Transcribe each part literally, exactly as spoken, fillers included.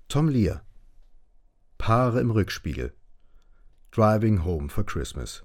Tom Lear. Paare im Rückspiegel. Driving Home for Christmas.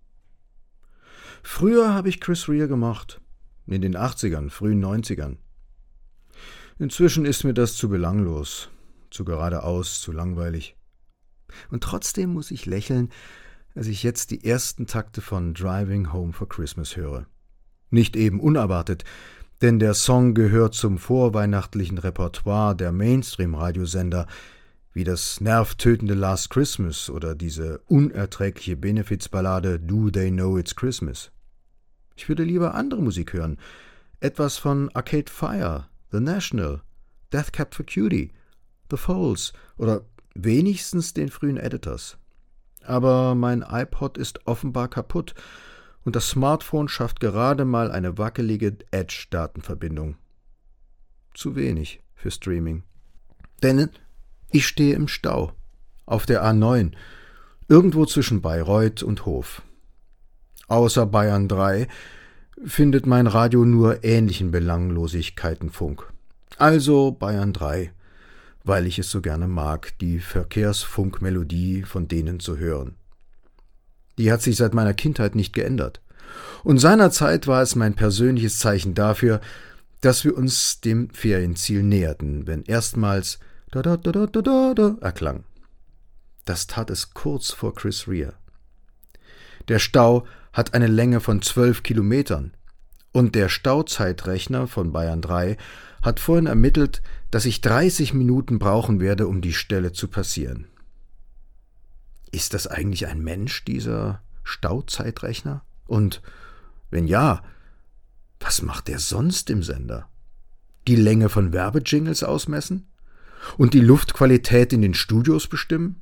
Früher habe ich Chris Rea gemacht. In den achtzigern, frühen neunzigern. Inzwischen ist mir das zu belanglos, zu geradeaus, zu langweilig. Und trotzdem muss ich lächeln, als ich jetzt die ersten Takte von Driving Home for Christmas höre. Nicht eben unerwartet, denn der Song gehört zum vorweihnachtlichen Repertoire der Mainstream-Radiosender, wie das nervtötende Last Christmas oder diese unerträgliche Benefizballade Do They Know It's Christmas. Ich würde lieber andere Musik hören, etwas von Arcade Fire, The National, Death Cab for Cutie, The Folds oder wenigstens den frühen Editors. Aber mein iPod ist offenbar kaputt und das Smartphone schafft gerade mal eine wackelige Edge-Datenverbindung. Zu wenig für Streaming. Denn ich stehe im Stau, auf der A neun, irgendwo zwischen Bayreuth und Hof. Außer Bayern drei findet mein Radio nur ähnlichen Belanglosigkeiten Funk. Also Bayern drei, weil ich es so gerne mag, die Verkehrsfunkmelodie von denen zu hören. Die hat sich seit meiner Kindheit nicht geändert. Und seinerzeit war es mein persönliches Zeichen dafür, dass wir uns dem Ferienziel näherten, wenn erstmals da da da da da da erklang. Das tat es kurz vor Chris Rea. Der Stau hat eine Länge von zwölf Kilometern und der Stauzeitrechner von Bayern drei hat vorhin ermittelt, dass ich dreißig Minuten brauchen werde, um die Stelle zu passieren. Ist das eigentlich ein Mensch, dieser Stauzeitrechner? Und wenn ja, was macht der sonst im Sender? Die Länge von Werbejingles ausmessen? Und die Luftqualität in den Studios bestimmen?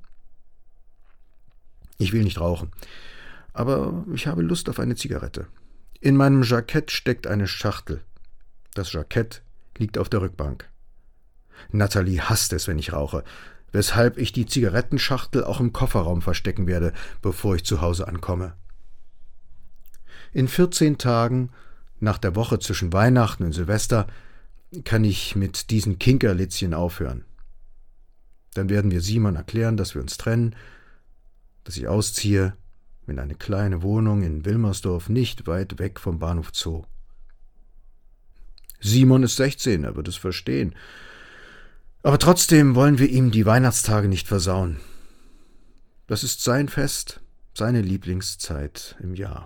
Ich will nicht rauchen, aber ich habe Lust auf eine Zigarette. In meinem Jackett steckt eine Schachtel. Das Jackett liegt auf der Rückbank. Natalie hasst es, wenn ich rauche, weshalb ich die Zigarettenschachtel auch im Kofferraum verstecken werde, bevor ich zu Hause ankomme. In vierzehn Tagen, nach der Woche zwischen Weihnachten und Silvester, kann ich mit diesen Kinkerlitzchen aufhören. Dann werden wir Simon erklären, dass wir uns trennen, dass ich ausziehe in eine kleine Wohnung in Wilmersdorf, nicht weit weg vom Bahnhof Zoo. Simon ist sechzehn, er wird es verstehen. Aber trotzdem wollen wir ihm die Weihnachtstage nicht versauen. Das ist sein Fest, seine Lieblingszeit im Jahr.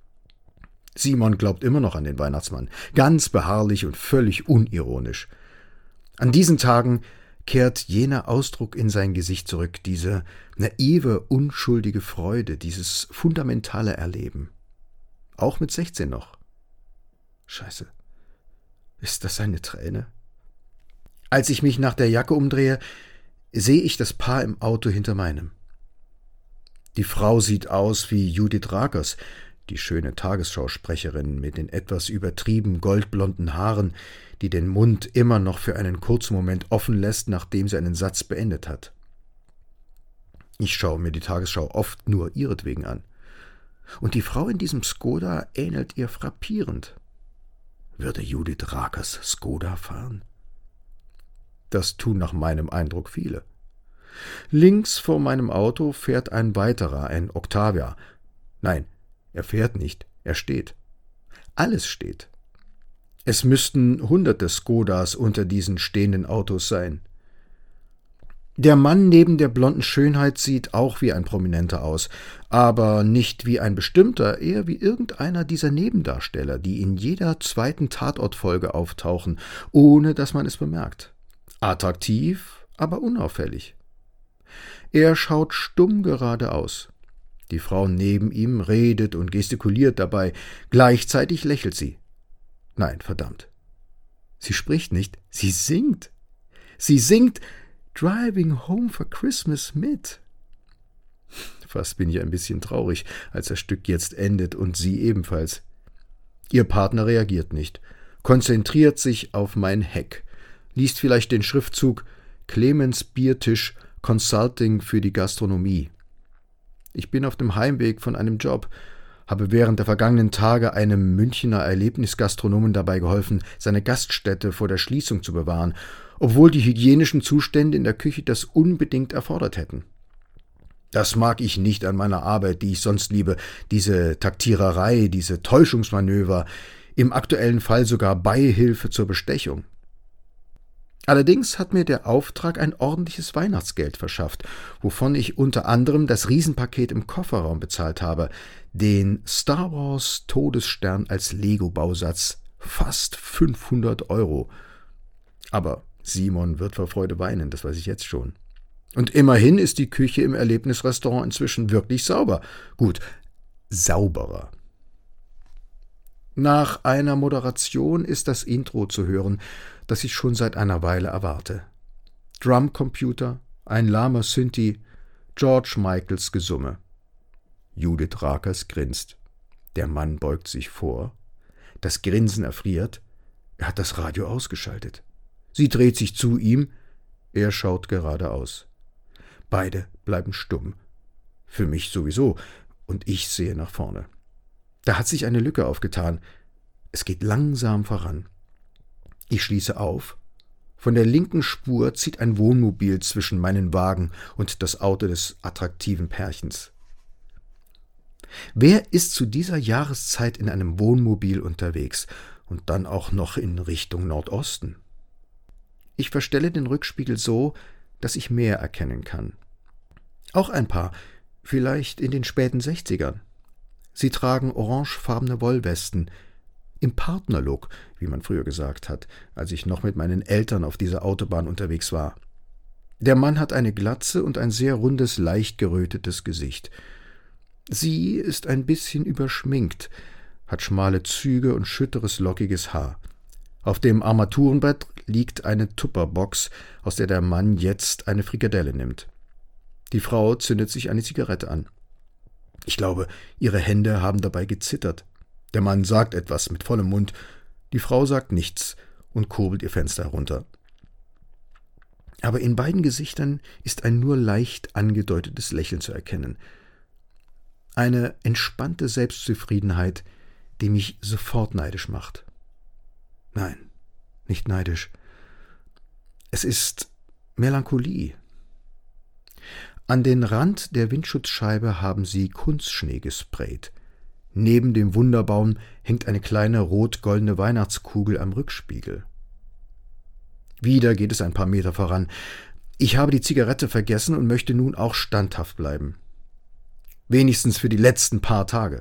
Simon glaubt immer noch an den Weihnachtsmann, ganz beharrlich und völlig unironisch. An diesen Tagen kehrt jener Ausdruck in sein Gesicht zurück, diese naive, unschuldige Freude, dieses fundamentale Erleben. Auch mit sechzehn noch. Scheiße. Ist das eine Träne? Als ich mich nach der Jacke umdrehe, sehe ich das Paar im Auto hinter meinem. Die Frau sieht aus wie Judith Rakers, die schöne Tagesschausprecherin mit den etwas übertrieben goldblonden Haaren, die den Mund immer noch für einen kurzen Moment offen lässt, nachdem sie einen Satz beendet hat. Ich schaue mir die Tagesschau oft nur ihretwegen an. Und die Frau in diesem Skoda ähnelt ihr frappierend. Würde Judith Rakers Skoda fahren? Das tun nach meinem Eindruck viele. Links vor meinem Auto fährt ein weiterer, ein Octavia. Nein, er fährt nicht, er steht. Alles steht. Es müssten hunderte Skodas unter diesen stehenden Autos sein. Der Mann neben der blonden Schönheit sieht auch wie ein Prominenter aus, aber nicht wie ein bestimmter, eher wie irgendeiner dieser Nebendarsteller, die in jeder zweiten Tatortfolge auftauchen, ohne dass man es bemerkt. Attraktiv, aber unauffällig. Er schaut stumm geradeaus. Die Frau neben ihm redet und gestikuliert dabei, gleichzeitig lächelt sie. Nein, verdammt. Sie spricht nicht, sie singt. Sie singt Driving Home for Christmas mit. Fast bin ich ein bisschen traurig, als das Stück jetzt endet und sie ebenfalls. Ihr Partner reagiert nicht, konzentriert sich auf mein Heck, liest vielleicht den Schriftzug Clemens Biertisch Consulting für die Gastronomie. Ich bin auf dem Heimweg von einem Job, habe während der vergangenen Tage einem Münchner Erlebnisgastronomen dabei geholfen, seine Gaststätte vor der Schließung zu bewahren, obwohl die hygienischen Zustände in der Küche das unbedingt erfordert hätten. Das mag ich nicht an meiner Arbeit, die ich sonst liebe, diese Taktiererei, diese Täuschungsmanöver, im aktuellen Fall sogar Beihilfe zur Bestechung. Allerdings hat mir der Auftrag ein ordentliches Weihnachtsgeld verschafft, wovon ich unter anderem das Riesenpaket im Kofferraum bezahlt habe, den Star Wars Todesstern als Lego-Bausatz, fast fünfhundert Euro. Aber Simon wird vor Freude weinen, das weiß ich jetzt schon. Und immerhin ist die Küche im Erlebnisrestaurant inzwischen wirklich sauber. Gut, sauberer. Nach einer Moderation ist das Intro zu hören, das ich schon seit einer Weile erwarte. Drumcomputer, ein lahmer Synthi, George Michaels Gesumme. Judith Rakers grinst. Der Mann beugt sich vor. Das Grinsen erfriert. Er hat das Radio ausgeschaltet. Sie dreht sich zu ihm. Er schaut geradeaus. Beide bleiben stumm. Für mich sowieso. Und ich sehe nach vorne. Da hat sich eine Lücke aufgetan. Es geht langsam voran. Ich schließe auf. Von der linken Spur zieht ein Wohnmobil zwischen meinen Wagen und das Auto des attraktiven Pärchens. Wer ist zu dieser Jahreszeit in einem Wohnmobil unterwegs und dann auch noch in Richtung Nordosten? Ich verstelle den Rückspiegel so, dass ich mehr erkennen kann. Auch ein Paar, vielleicht in den späten Sechzigern. Sie tragen orangefarbene Wollwesten, im Partnerlook, wie man früher gesagt hat, als ich noch mit meinen Eltern auf dieser Autobahn unterwegs war. Der Mann hat eine Glatze und ein sehr rundes, leicht gerötetes Gesicht. Sie ist ein bisschen überschminkt, hat schmale Züge und schütteres, lockiges Haar. Auf dem Armaturenbrett liegt eine Tupperbox, aus der der Mann jetzt eine Frikadelle nimmt. Die Frau zündet sich eine Zigarette an. Ich glaube, ihre Hände haben dabei gezittert. Der Mann sagt etwas mit vollem Mund, die Frau sagt nichts und kurbelt ihr Fenster herunter. Aber in beiden Gesichtern ist ein nur leicht angedeutetes Lächeln zu erkennen. Eine entspannte Selbstzufriedenheit, die mich sofort neidisch macht. Nein, nicht neidisch. Es ist Melancholie. An den Rand der Windschutzscheibe haben sie Kunstschnee gesprayt. Neben dem Wunderbaum hängt eine kleine rot-goldene Weihnachtskugel am Rückspiegel. Wieder geht es ein paar Meter voran. Ich habe die Zigarette vergessen und möchte nun auch standhaft bleiben. Wenigstens für die letzten paar Tage.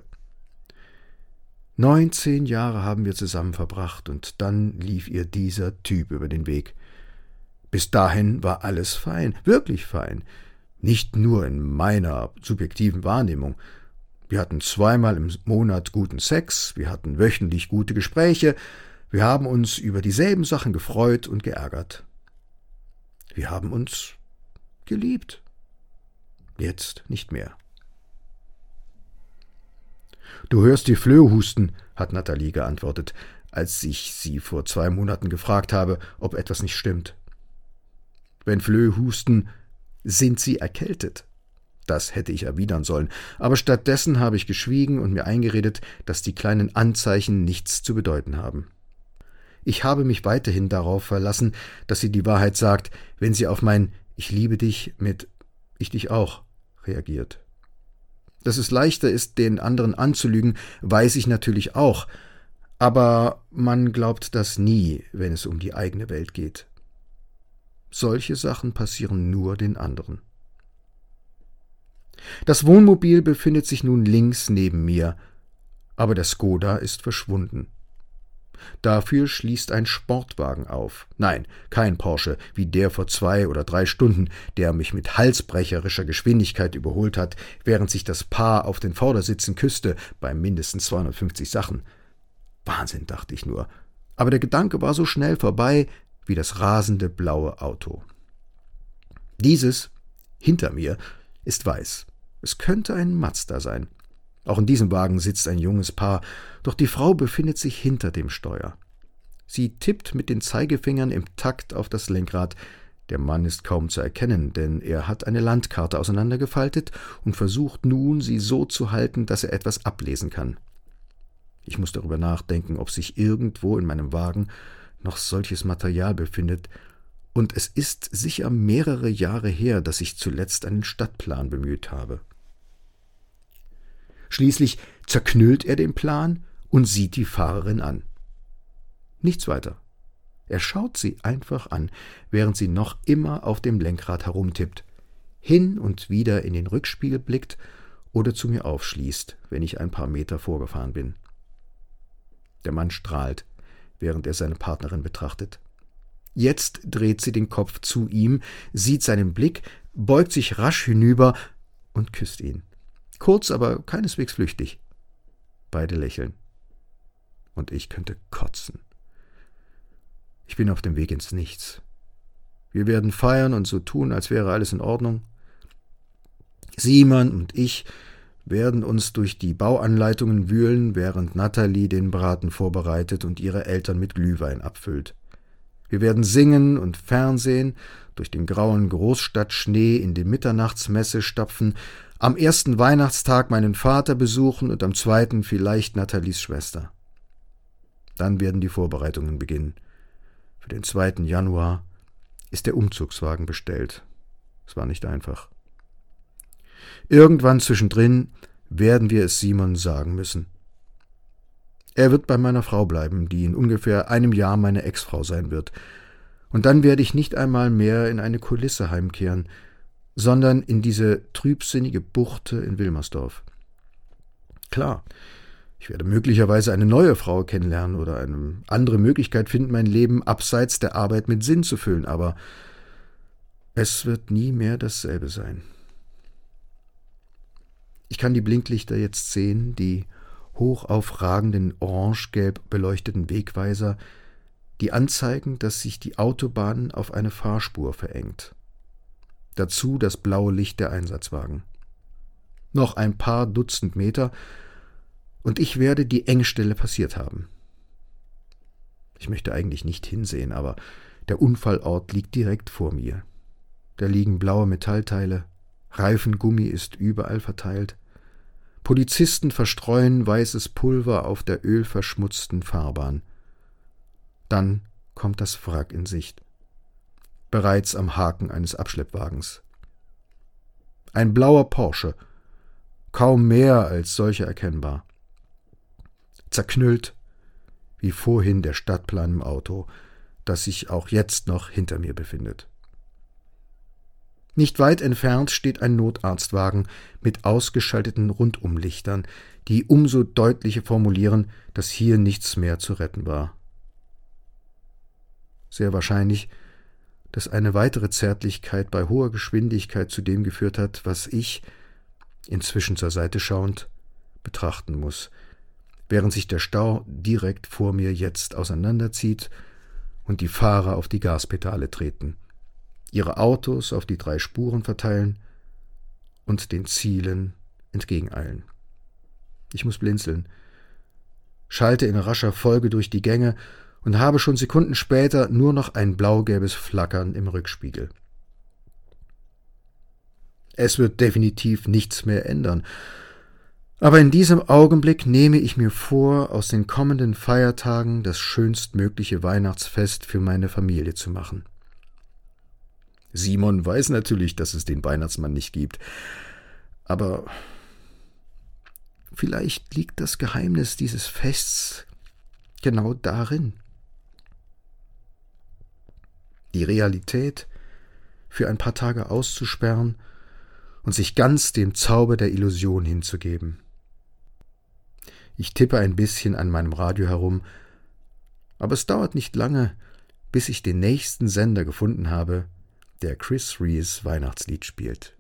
Neunzehn Jahre haben wir zusammen verbracht und dann lief ihr dieser Typ über den Weg. Bis dahin war alles fein, wirklich fein. Nicht nur in meiner subjektiven Wahrnehmung. Wir hatten zweimal im Monat guten Sex, wir hatten wöchentlich gute Gespräche, wir haben uns über dieselben Sachen gefreut und geärgert. Wir haben uns geliebt. Jetzt nicht mehr. »Du hörst die Flöhe husten«, hat Nathalie geantwortet, als ich sie vor zwei Monaten gefragt habe, ob etwas nicht stimmt. Wenn Flöhe husten, sind sie erkältet. Das hätte ich erwidern sollen, aber stattdessen habe ich geschwiegen und mir eingeredet, dass die kleinen Anzeichen nichts zu bedeuten haben. Ich habe mich weiterhin darauf verlassen, dass sie die Wahrheit sagt, wenn sie auf mein »Ich liebe dich« mit »Ich dich auch« reagiert. Dass es leichter ist, den anderen anzulügen, weiß ich natürlich auch, aber man glaubt das nie, wenn es um die eigene Welt geht. Solche Sachen passieren nur den anderen. Das Wohnmobil befindet sich nun links neben mir, aber der Skoda ist verschwunden. Dafür schließt ein Sportwagen auf. Nein, kein Porsche, wie der vor zwei oder drei Stunden, der mich mit halsbrecherischer Geschwindigkeit überholt hat, während sich das Paar auf den Vordersitzen küsste, bei mindestens zweihundertfünfzig Sachen. Wahnsinn, dachte ich nur. Aber der Gedanke war so schnell vorbei wie das rasende blaue Auto. Dieses, hinter mir, ist weiß. Es könnte ein Mazda sein. Auch in diesem Wagen sitzt ein junges Paar, doch die Frau befindet sich hinter dem Steuer. Sie tippt mit den Zeigefingern im Takt auf das Lenkrad. Der Mann ist kaum zu erkennen, denn er hat eine Landkarte auseinandergefaltet und versucht nun, sie so zu halten, dass er etwas ablesen kann. Ich muss darüber nachdenken, ob sich irgendwo in meinem Wagen noch solches Material befindet, und es ist sicher mehrere Jahre her, dass ich zuletzt einen Stadtplan bemüht habe. Schließlich zerknüllt er den Plan und sieht die Fahrerin an. Nichts weiter. Er schaut sie einfach an, während sie noch immer auf dem Lenkrad herumtippt, hin und wieder in den Rückspiegel blickt oder zu mir aufschließt, wenn ich ein paar Meter vorgefahren bin. Der Mann strahlt, während er seine Partnerin betrachtet. Jetzt dreht sie den Kopf zu ihm, sieht seinen Blick, beugt sich rasch hinüber und küsst ihn. Kurz, aber keineswegs flüchtig. Beide lächeln. Und ich könnte kotzen. Ich bin auf dem Weg ins Nichts. Wir werden feiern und so tun, als wäre alles in Ordnung. Simon und ich werden uns durch die Bauanleitungen wühlen, während Natalie den Braten vorbereitet und ihre Eltern mit Glühwein abfüllt. Wir werden singen und Fernsehen, durch den grauen Großstadtschnee in die Mitternachtsmesse stapfen, am ersten Weihnachtstag meinen Vater besuchen und am zweiten vielleicht Nathalies Schwester. Dann werden die Vorbereitungen beginnen. Für den zweiten Januar ist der Umzugswagen bestellt. Es war nicht einfach. Irgendwann zwischendrin werden wir es Simon sagen müssen. Er wird bei meiner Frau bleiben, die in ungefähr einem Jahr meine Ex-Frau sein wird. Und dann werde ich nicht einmal mehr in eine Kulisse heimkehren, sondern in diese trübsinnige Buchte in Wilmersdorf. Klar, ich werde möglicherweise eine neue Frau kennenlernen oder eine andere Möglichkeit finden, mein Leben abseits der Arbeit mit Sinn zu füllen, aber es wird nie mehr dasselbe sein. Ich kann die Blinklichter jetzt sehen, die hoch aufragenden orangegelb beleuchteten Wegweiser, die anzeigen, dass sich die Autobahn auf eine Fahrspur verengt. Dazu das blaue Licht der Einsatzwagen. Noch ein paar Dutzend Meter, und ich werde die Engstelle passiert haben. Ich möchte eigentlich nicht hinsehen, aber der Unfallort liegt direkt vor mir. Da liegen blaue Metallteile, Reifengummi ist überall verteilt. Polizisten verstreuen weißes Pulver auf der ölverschmutzten Fahrbahn. Dann kommt das Wrack in Sicht, bereits am Haken eines Abschleppwagens. Ein blauer Porsche, kaum mehr als solcher erkennbar. Zerknüllt, wie vorhin der Stadtplan im Auto, das sich auch jetzt noch hinter mir befindet. Nicht weit entfernt steht ein Notarztwagen mit ausgeschalteten Rundumlichtern, die umso deutlicher formulieren, dass hier nichts mehr zu retten war. Sehr wahrscheinlich, dass eine weitere Zärtlichkeit bei hoher Geschwindigkeit zu dem geführt hat, was ich, inzwischen zur Seite schauend, betrachten muss, während sich der Stau direkt vor mir jetzt auseinanderzieht und die Fahrer auf die Gaspedale treten, ihre Autos auf die drei Spuren verteilen und den Zielen entgegeneilen. Ich muss blinzeln, schalte in rascher Folge durch die Gänge und habe schon Sekunden später nur noch ein blau-gelbes Flackern im Rückspiegel. Es wird definitiv nichts mehr ändern, aber in diesem Augenblick nehme ich mir vor, aus den kommenden Feiertagen das schönstmögliche Weihnachtsfest für meine Familie zu machen. Simon weiß natürlich, dass es den Weihnachtsmann nicht gibt, aber vielleicht liegt das Geheimnis dieses Fests genau darin. Die Realität für ein paar Tage auszusperren und sich ganz dem Zauber der Illusion hinzugeben. Ich tippe ein bisschen an meinem Radio herum, aber es dauert nicht lange, bis ich den nächsten Sender gefunden habe, der Chris Rees Weihnachtslied spielt.